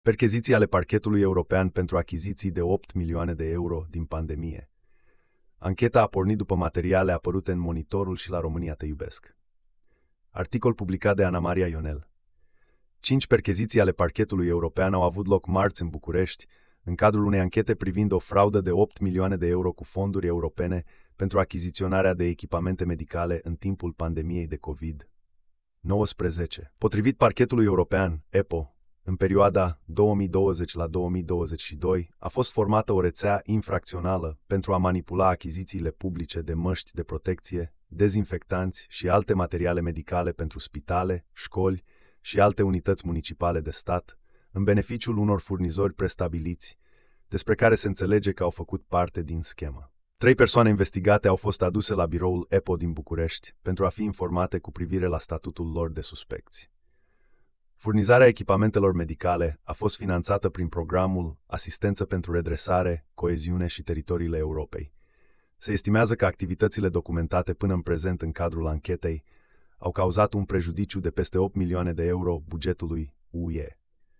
Percheziții ale parchetului european pentru achiziții de 8 milioane de euro din pandemie. Ancheta a pornit după materiale apărute în Monitorul și la România Te Iubesc. Articol publicat de Ana Maria Ionel. 5 percheziții ale parchetului european au avut loc marți în București, în cadrul unei anchete privind o fraudă de 8 milioane de euro cu fonduri europene pentru achiziționarea de echipamente medicale în timpul pandemiei de COVID-19. Potrivit parchetului european, EPO, în perioada 2020 la 2022, a fost formată o rețea infracțională pentru a manipula achizițiile publice de măști de protecție, dezinfectanți și alte materiale medicale pentru spitale, școli și alte unități municipale de stat, în beneficiul unor furnizori prestabiliți, despre care se înțelege că au făcut parte din schemă. 3 persoane investigate au fost aduse la biroul EPO din București pentru a fi informate cu privire la statutul lor de suspecți. Furnizarea echipamentelor medicale a fost finanțată prin programul Asistență pentru Redresare, Coeziune și Teritoriile Europei. Se estimează că activitățile documentate până în prezent în cadrul anchetei au cauzat un prejudiciu de peste 8 milioane de euro bugetului UE.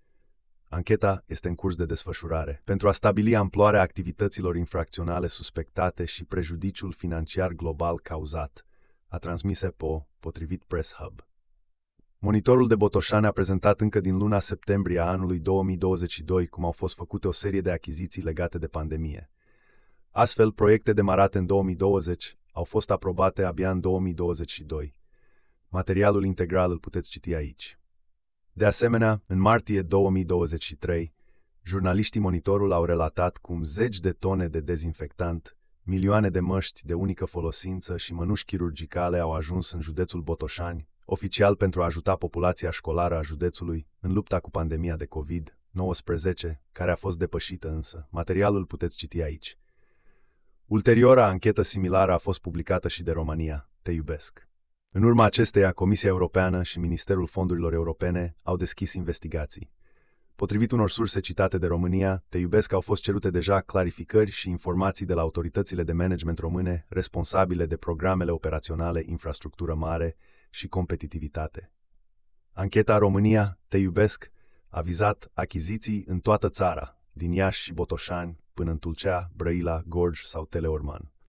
Ancheta este în curs de desfășurare pentru a stabili amploarea activităților infracționale suspectate și prejudiciul financiar global cauzat, a transmis EPO, potrivit Press Hub. Monitorul de Botoșani a prezentat încă din luna septembrie a anului 2022 cum au fost făcute o serie de achiziții legate de pandemie. Astfel, proiecte demarate în 2020 au fost aprobate abia în 2022. Materialul integral îl puteți citi aici. De asemenea, în martie 2023, jurnaliștii Monitorul au relatat cum zeci de tone de dezinfectant, milioane de măști de unică folosință și mănuși chirurgicale au ajuns în județul Botoșani, oficial pentru a ajuta populația școlară a județului în lupta cu pandemia de COVID-19, care a fost depășită însă. Materialul puteți citi aici. Ulterior, o anchetă similară a fost publicată și de România Te Iubesc. În urma acesteia, Comisia Europeană și Ministerul Fondurilor Europene au deschis investigații. Potrivit unor surse citate de România Te Iubesc, au fost cerute deja clarificări și informații de la autoritățile de management române responsabile de programele operaționale Infrastructură Mare și Competitivitate. Ancheta România Te Iubesc a vizat achiziții în toată țara, din Iași și Botoșani până în Tulcea, Brăila, Gorj sau Teleorman.